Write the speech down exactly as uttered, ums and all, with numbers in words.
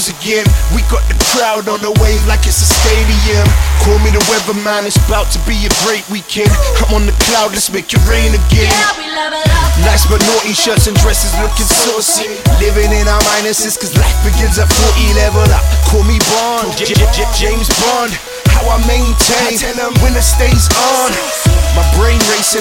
once again. We got the crowd on the wave like it's a stadium. Call me the weatherman, it's about to be a great weekend. I'm on the cloud, let's make it rain again. Nice but naughty shirts and dresses looking saucy. Living in our minuses cause life begins at forty. Level up, call me Bond, J J James Bond. How I maintain, when the stays on. My brain racing